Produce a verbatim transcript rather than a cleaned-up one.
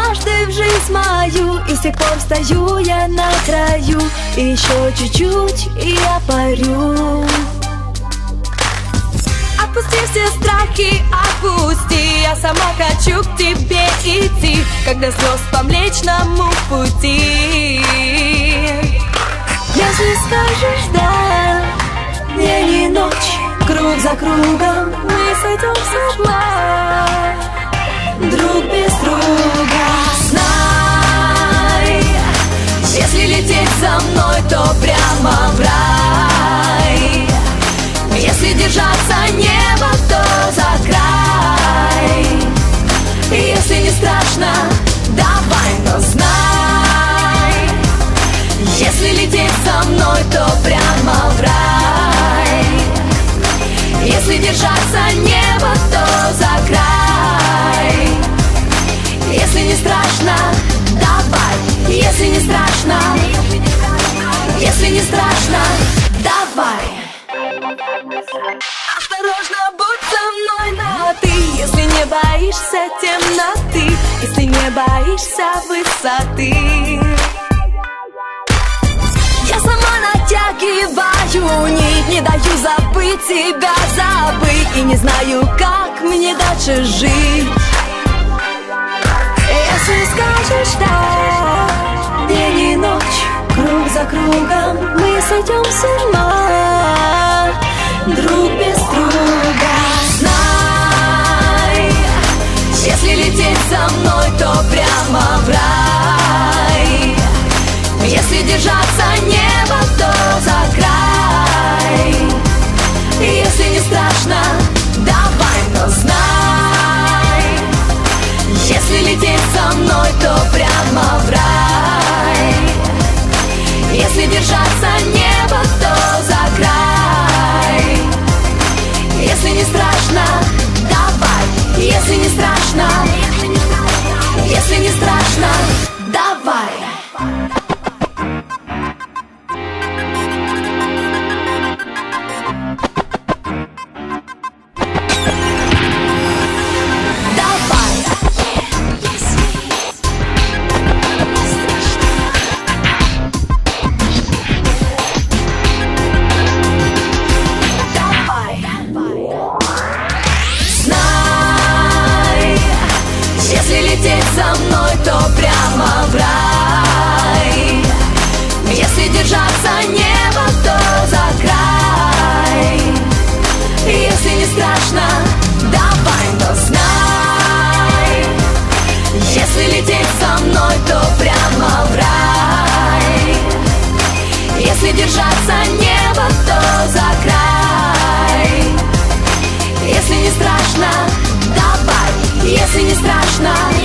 однажды в жизнь мою, и с тех пор стою я на краю. И еще чуть-чуть, и я парю. Отпусти все страхи, отпусти. Я сама хочу к тебе идти, когда звезд по Млечному пути. Если скажешь да, день и ночь, круг за кругом мы сойдем с ума, друг без друга. Знай, если лететь за мной, то прямо в рай. Если держаться неба, то за край. Если не страшно, давай, но знай, если лететь за мной, то прямо в рай. Если держаться неба, то за край. Если не страшно, давай. Если не страшно, если не страшно, давай. Осторожно, будь со мной на ты. Если не боишься темноты, если не боишься высоты. Я сама натягиваю нить, не даю забыть тебя, забыть. И не знаю, как мне дальше жить. Если скажешь да, день и ночь, круг за кругом мы сойдем с ума, друг без друга. Знай, если лететь за мной, то прямо в рай. Если держаться неба, то за край. Если не страшно, давай, но знай, если лететь за мной, то прямо в рай. Если держаться неба, то за край. Если не страшно, давай. Если не страшно, если не страшно, давай. За мной, то прямо в рай. Если держаться неба, то за край. Если не страшно, давай, но знай, если лететь за мной, то прямо в рай. Если держаться неба, то за край. Если не страшно, давай. Если не страшно,